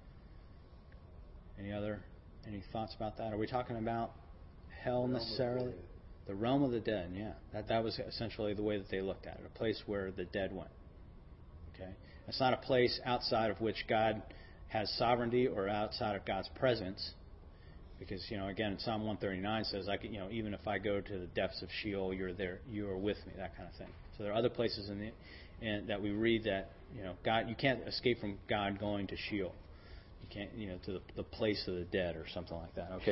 Any other, any thoughts about that? Are we talking about hell necessarily? The realm of the dead, yeah. That that was essentially the way that they looked at it, a place where the dead went. Okay. It's not a place outside of which God has sovereignty or outside of God's presence. Because, you know, again, Psalm one thirty-nine says, I can, you know, even if I go to the depths of Sheol, you're there, you are with me, that kind of thing. So there are other places in the in, that we read that, you know, God, you can't escape from God going to Sheol. You can't, you know, to the, the place of the dead or something like that. Okay, so he's down there and he's crying. Um,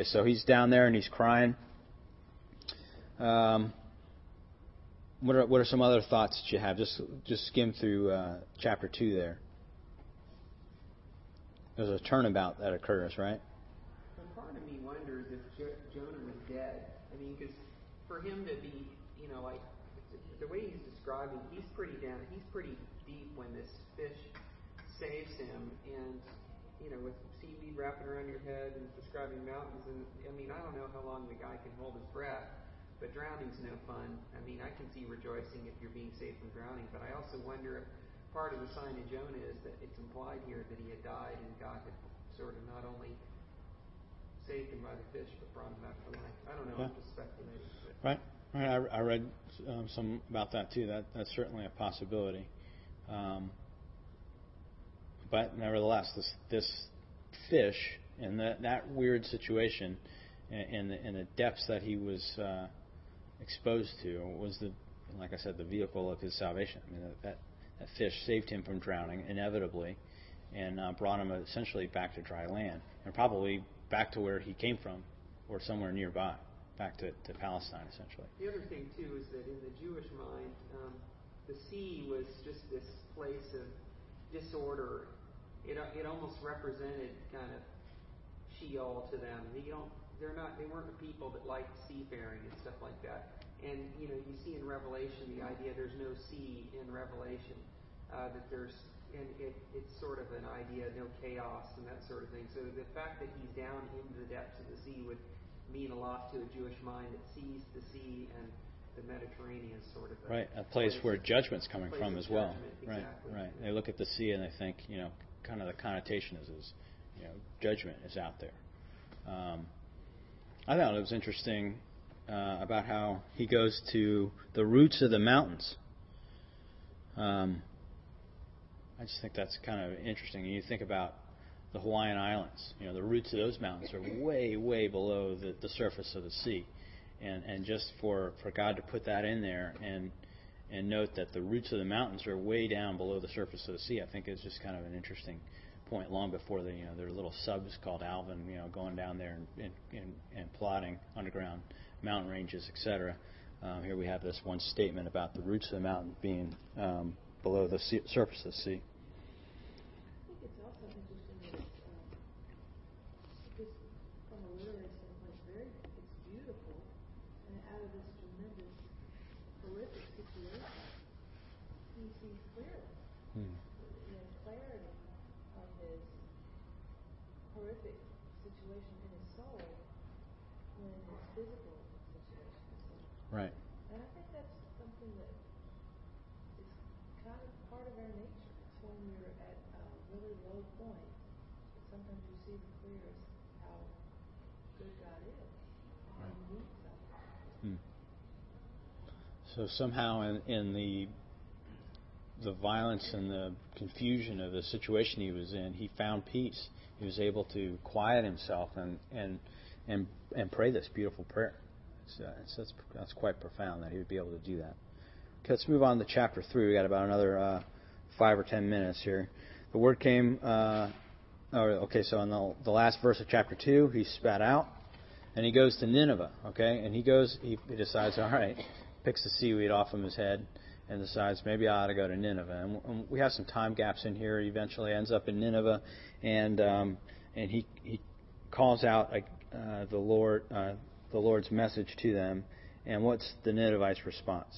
what are what are some other thoughts that you have? Just just skim through uh, chapter two there. There's a turnabout that occurs, right? And part of me wonders if jo- Jonah was dead. I mean, because for him to be, you know, like the way he's describing, he's pretty down. He's pretty deep when this fish saves him, and you know, with seaweed wrapping around your head and describing mountains. And I mean, I don't know how long the guy can hold his breath. But drowning's no fun. I mean, I can see rejoicing if you're being saved from drowning, but I also wonder if part of the sign of Jonah is that it's implied here that he had died and God had sort of not only saved him by the fish, but brought him back to life. I don't know, yeah. I'm just speculating. But. Right. Right. I, I read um, some about that too. That That's certainly a possibility. Um, but nevertheless, this, this fish in that, that weird situation in the, in the depths that he was uh, exposed to was the, like I said, the vehicle of his salvation. I mean, that that fish saved him from drowning inevitably, and uh, brought him essentially back to dry land, and probably back to where he came from, or somewhere nearby, back to, to Palestine, essentially. The other thing too is that in the Jewish mind, um, the sea was just this place of disorder. It it almost represented kind of Sheol to them. They don't. They're not. They weren't the people that liked seafaring and stuff like that. And you know, you see in Revelation the idea there's no sea in Revelation. Uh, that there's and it, it's sort of an idea no chaos and that sort of thing. So the fact that he's down into the depths of the sea would mean a lot to a Jewish mind that sees the sea and the Mediterranean sort of a right, a place, place where judgment's coming from as well. Exactly. Right, right. They look at the sea and they think, you know, kind of the connotation is, is you know, judgment is out there. Um, I thought it was interesting uh, about how he goes to the roots of the mountains. Um, I just think that's kind of interesting. You think about the Hawaiian Islands. You know, the roots of those mountains are way, way below the, the surface of the sea, and and just for, for God to put that in there and and note that the roots of the mountains are way down below the surface of the sea, I think is just kind of an interesting point. Long before the you know their little subs called Alvin, you know, going down there and and, and, and plotting underground mountain ranges, et cetera. Um, here we have this one statement about the roots of the mountain being um, below the sea, surface of the sea. I think it's also interesting that it's um, just from a literary standpoint, it's very it's beautiful, and out of this tremendous horrific situation, he sees clearly. Hmm. You know, clarity of his horrific situation in his soul when his physical situation is so. Right. And I think that's something that is kind of part of our nature. It's when you're at a really low point, sometimes you see the clearest how good God is and how He meets us. Hmm. So somehow in, in the the violence and the confusion of the situation he was in, he found peace. He was able to quiet himself and and and, and pray this beautiful prayer. It's, uh, it's, that's, that's quite profound that he would be able to do that. Okay, let's move on to chapter three. We got about another uh, five or ten minutes here. The word came. Uh, oh, okay, so in the, the last verse of chapter two, he spat out, and he goes to Nineveh. Okay, and he goes. He, he decides, all right, picks the seaweed off of his head, and decides maybe I ought to go to Nineveh. And, and we have some time gaps in here. He eventually ends up in Nineveh, and um, and he he calls out uh, the Lord uh, the Lord's message to them. And what's the Ninevites' response?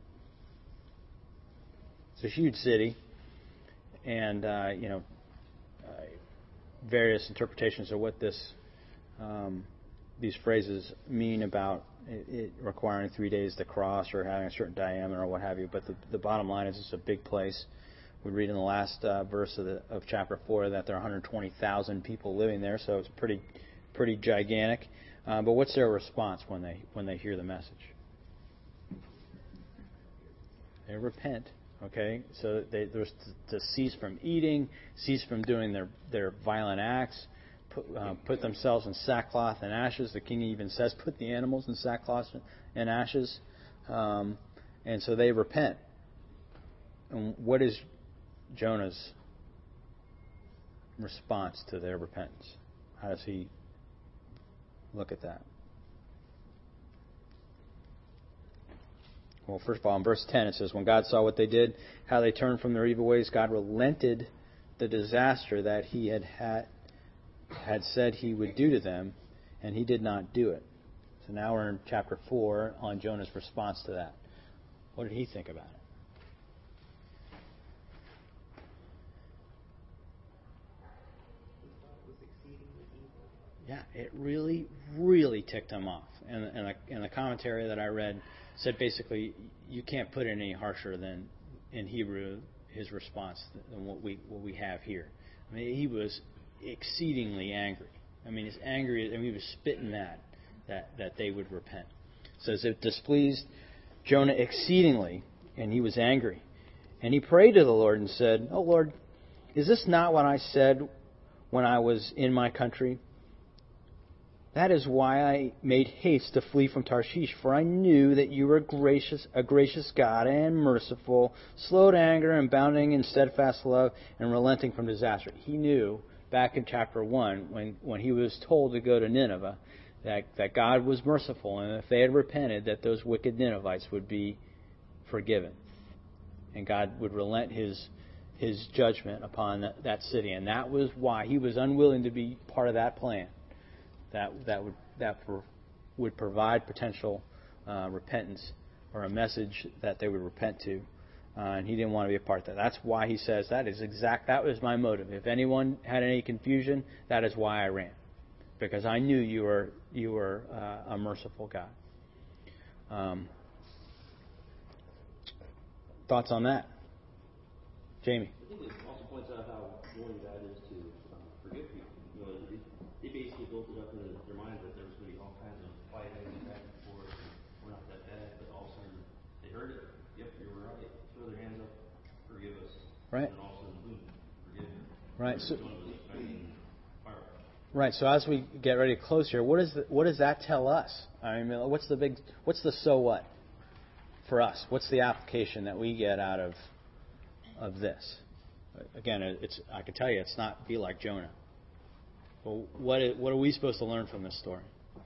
It's a huge city, and uh, you know uh, various interpretations of what this um, these phrases mean about it, it requiring three days to cross or having a certain diameter or what have you. But the, the bottom line is it's a big place. We read in the last uh, verse of, the, of chapter four that there are one hundred twenty thousand people living there, so it's pretty pretty gigantic. Uh, but what's their response when they when they hear the message? They repent. Okay, so they there's to, to cease from eating, cease from doing their, their violent acts, put, uh, put themselves in sackcloth and ashes. The king even says, put the animals in sackcloth and ashes. Um, and so they repent. And what is Jonah's response to their repentance? How does he look at that? Well, first of all, in verse ten it says, when God saw what they did, how they turned from their evil ways, God relented the disaster that he had, had, had said he would do to them, and he did not do it. So now we're in chapter four on Jonah's response to that. What did he think about it? Yeah, it really, really ticked him off. And, and, a, and the commentary that I read said basically you can't put it any harsher than in Hebrew his response than what we what we have here. I mean, he was exceedingly angry. I mean, he's angry. I mean, he was spitting mad that that they would repent. It says it displeased Jonah exceedingly, and he was angry, and he prayed to the Lord and said, "Oh Lord, is this not what I said when I was in my country? That is why I made haste to flee from Tarshish, for I knew that you were gracious, a gracious God and merciful, slow to anger and abounding in steadfast love and relenting from disaster." He knew back in chapter one when, when he was told to go to Nineveh that, that God was merciful, and if they had repented that those wicked Ninevites would be forgiven. And God would relent his his judgment upon that, that city. And that was why he was unwilling to be part of that plan. That that would that for, would provide potential uh, repentance or a message that they would repent to, uh, and he didn't want to be a part of that. That's why he says that is exact. That was my motive. If anyone had any confusion, that is why I ran, because I knew you were you were uh, a merciful God. Um, thoughts on that, Jamie? I think it also points out how willing God is to um, forgive people. You know, they, they basically built it up in their mind that there was going to be all kinds of fighting and back and forth. We're not that bad, but all of a sudden they heard it. Yep, you were right. Throw their hands up, forgive us. Right. And all of a sudden, boom, forgive them. Right. So, right. So as we get ready to close here, what is the, what does that tell us? I mean, what's the big, what's the so what for us? What's the application that we get out of of this? Again, it's I can tell you, it's not be like Jonah. Well, what is, what are we supposed to learn from this story?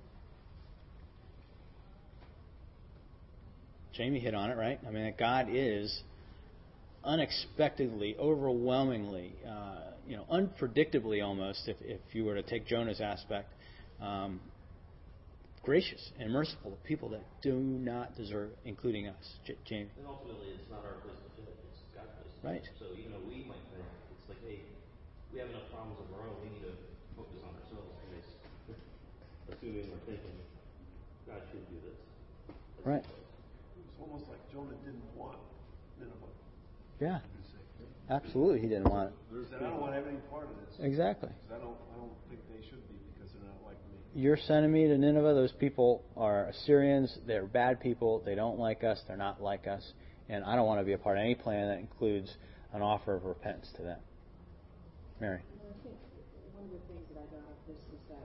Jamie hit on it, right? I mean, that God is unexpectedly, overwhelmingly, uh, you know, unpredictably almost, if, if you were to take Jonah's aspect, um, gracious and merciful to people that do not deserve, including us. J- Jamie? And ultimately, it's not our place to judge, it's God's place to right. judge. So even though we might think, it's like, hey, we have enough problems of our own, we need to focus on ourselves. And it's assuming we're thinking, God should do this. That's right. It's almost like Jonah didn't want Nineveh. Yeah. Absolutely, he didn't want it. He said, I don't want any part of this. Exactly. Because I don't, I don't think they should be because they're not like me. You're sending me to Nineveh. Those people are Assyrians. They're bad people. They don't like us. They're not like us. And I don't want to be a part of any plan that includes an offer of repentance to them. Mary. Well, I think one of the things that I got out of this is that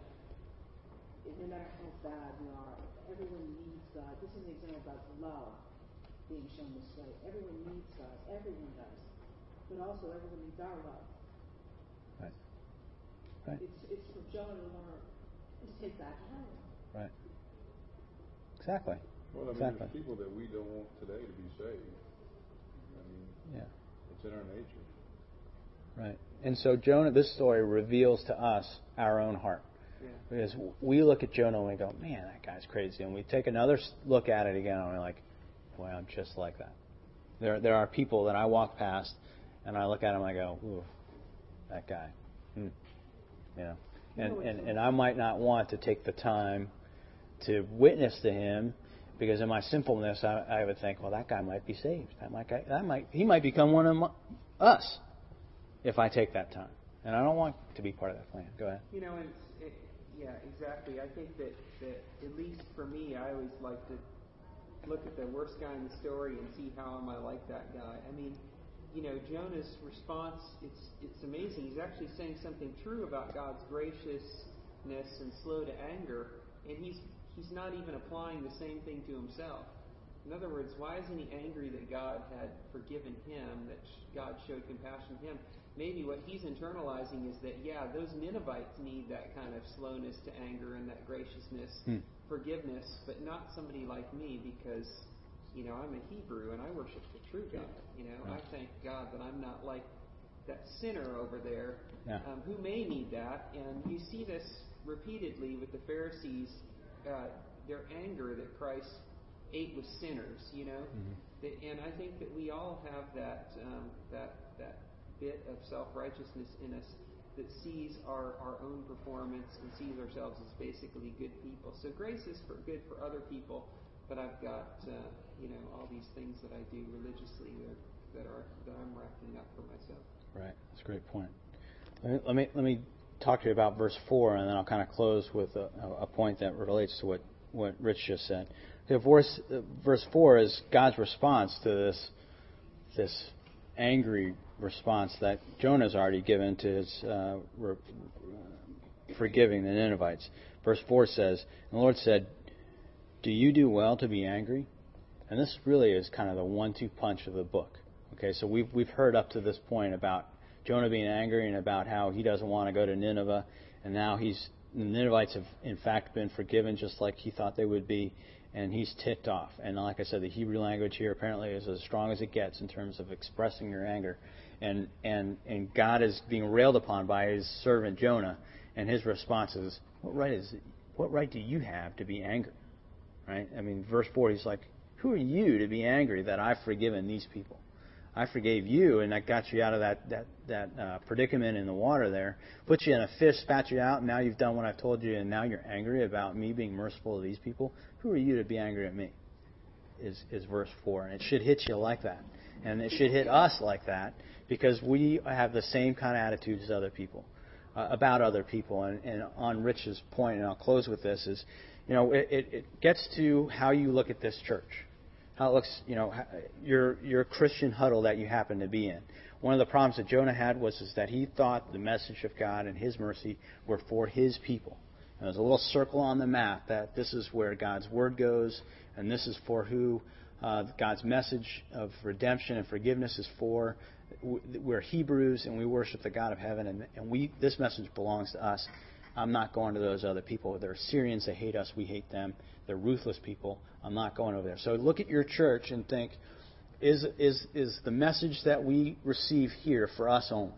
no matter how bad we are, everyone needs God. This is an example of God's love being shown this way. Everyone needs God. Everyone does. But also everyone needs our love. Right. Right. It's it's for Jonah to learn to take back our love. Right. Exactly. Well, I mean, exactly. there's people that we don't want today to be saved. I mean, yeah. It's in our nature. Right. And so Jonah, this story reveals to us our own heart. Yeah. Because we look at Jonah and we go, man, that guy's crazy. And we take another look at it again and we're like, boy, I'm just like that. There there are people that I walk past and I look at them and I go, ooh, that guy. Hmm. You know. And, and, and I might not want to take the time to witness to him because in my sinfulness I, I would think, well, that guy might be saved. That might that might he might become one of my, us if I take that time. And I don't want to be part of that plan. Go ahead. You know, it's, it, yeah, exactly. I think that, that, at least for me, I always like to look at the worst guy in the story and see how am I like that guy. I mean, you know, Jonah's response, it's it's amazing. He's actually saying something true about God's graciousness and slow to anger, and he's he's not even applying the same thing to himself. In other words, why isn't he angry that God had forgiven him, that God showed compassion to him? Maybe what he's internalizing is that, yeah, those Ninevites need that kind of slowness to anger and that graciousness, hmm. forgiveness, but not somebody like me because You know, I'm a Hebrew and I worship the true God. You know, Yeah. I thank God that I'm not like that sinner over there Yeah. um, who may need that. And you see this repeatedly with the Pharisees, uh, their anger that Christ ate with sinners. You know, Mm-hmm. that, and I think that we all have that um, that that bit of self-righteousness in us that sees our, our own performance and sees ourselves as basically good people. So grace is for good for other people, but I've got uh, you know all these things that I do religiously that, that are that I'm racking up for myself. Right, that's a great point. Let me let me, let me talk to you about verse four, and then I'll kind of close with a, a point that relates to what, what Rich just said. Okay, verse, uh, verse four is God's response to this this angry response that Jonah's already given to his uh, re- forgiving the Ninevites. Verse four says, "And the Lord said, 'Do you do well to be angry?'" And this really is kind of the one-two punch of the book. Okay, so we've we've heard up to this point about Jonah being angry and about how he doesn't want to go to Nineveh, and now he's the Ninevites have in fact been forgiven just like he thought they would be, and he's ticked off. And like I said, the Hebrew language here apparently is as strong as it gets in terms of expressing your anger, and and and God is being railed upon by his servant Jonah, and his response is, "What right is it, what right do you have to be angry?" Right? I mean, verse four, he's like, "Who are you to be angry that I've forgiven these people? I forgave you, and that got you out of that that that uh, predicament in the water there. Put you in a fish, spat you out, and now you've done what I've told you, and now you're angry about me being merciful to these people. Who are you to be angry at me?" Is is verse four, and it should hit you like that, and it should hit us like that because we have the same kind of attitude as other people uh, about other people. And, and on Rich's point, and I'll close with this is, you know, it, it, it gets to how you look at this church. How it looks, you know, your your Christian huddle that you happen to be in. One of the problems that Jonah had was is that he thought the message of God and His mercy were for His people. And there's a little circle on the map that this is where God's word goes, and this is for who uh, God's message of redemption and forgiveness is for. We're Hebrews, and we worship the God of heaven, and, and we this message belongs to us. I'm not going to those other people. They're Syrians. They hate us. We hate them. They're ruthless people. I'm not going over there. So look at your church and think, is is is the message that we receive here for us only?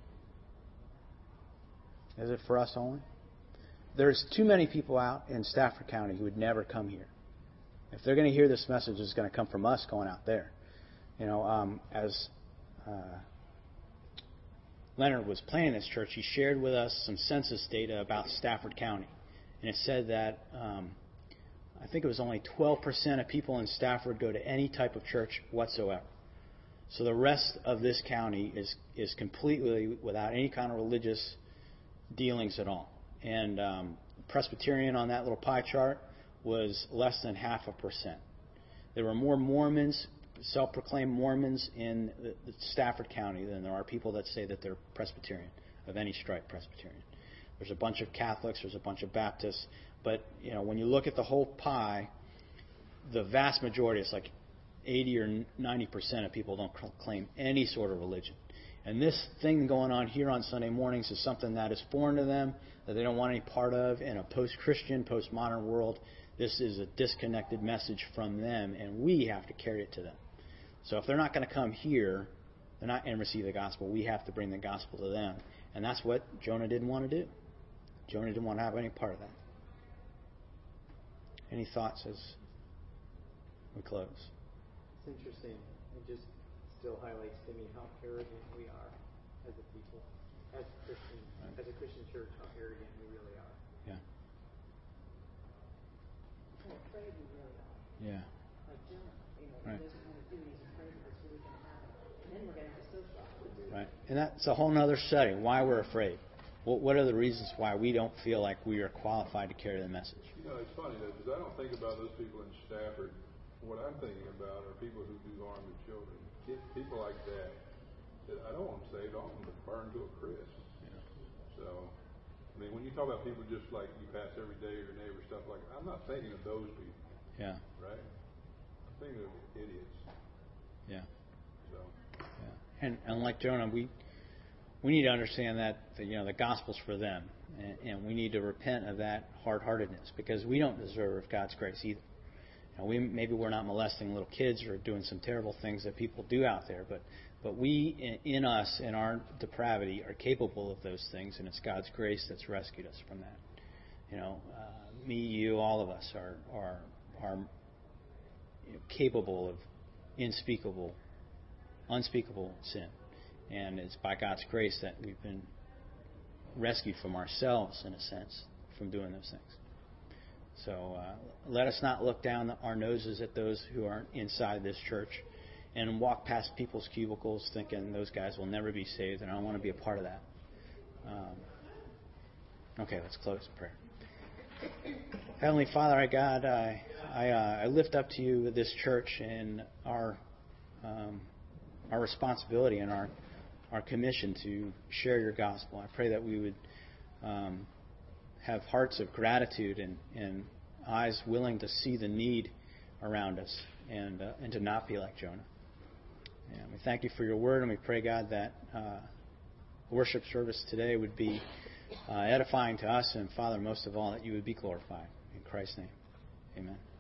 Is it for us only? There's too many people out in Stafford County who would never come here. If they're going to hear this message, it's going to come from us going out there. You know, um, as uh, Leonard was planning this church, he shared with us some census data about Stafford County. And it said that um, I think it was only twelve percent of people in Stafford go to any type of church whatsoever. So the rest of this county is is completely without any kind of religious dealings at all. And um, Presbyterian on that little pie chart was less than half a percent. There were more Mormons, self-proclaimed Mormons in the, the Stafford County than there are people that say that they're Presbyterian, of any stripe Presbyterian. There's a bunch of Catholics, there's a bunch of Baptists, but you know when you look at the whole pie, the vast majority, it's like eighty or ninety percent of people don't claim any sort of religion. And this thing going on here on Sunday mornings is something that is foreign to them, that they don't want any part of in a post-Christian, post-modern world. This is a disconnected message from them, and we have to carry it to them. So if they're not going to come here, they're not and receive the gospel, we have to bring the gospel to them. And that's what Jonah didn't want to do. Jonah didn't want to have any part of that. Any thoughts as we close? It's interesting. It just still highlights to me how arrogant we are as a people, as a Christian, right. as a Christian church, how arrogant we really are. Yeah. How afraid we really are. Yeah. Like Jonah, you know, right. he doesn't want to do it. He's afraid that it's really going to happen, and then we're going to have social. Right, and that's a whole other study. Why we're afraid. What What are the reasons why we don't feel like we are qualified to carry the message? You know, it's funny though, because I don't think about those people in Stafford. What I'm thinking about are people who do harm to children. People like that, that I don't want them saved, I want them to burn to a crisp. Yeah. So, I mean, when you talk about people just like you pass every day or your neighbor, stuff like that, I'm not thinking of those people. Yeah. Right? I'm thinking of idiots. Yeah. So. Yeah. And, and like Jonah, we we need to understand that the, you know the gospel's for them, and, and we need to repent of that hard-heartedness because we don't deserve God's grace either. Now, we maybe we're not molesting little kids or doing some terrible things that people do out there, but but we in, in us, in our depravity, are capable of those things, and it's God's grace that's rescued us from that. You know, uh, me, you, all of us are are are you know, capable of unspeakable, unspeakable sin, and it's by God's grace that we've been rescued from ourselves, in a sense, from doing those things. So uh, let us not look down our noses at those who aren't inside this church and walk past people's cubicles thinking those guys will never be saved, and I don't want to be a part of that. Um, okay, let's close in prayer. Heavenly Father, our God, I I, uh, I lift up to you this church and our um, our responsibility and our our commission to share your gospel. I pray that we would um, have hearts of gratitude and, and eyes willing to see the need around us and uh, and to not be like Jonah. And we thank you for your word, and we pray, God, that uh, worship service today would be uh, edifying to us, and Father, most of all, that you would be glorified. In Christ's name, amen.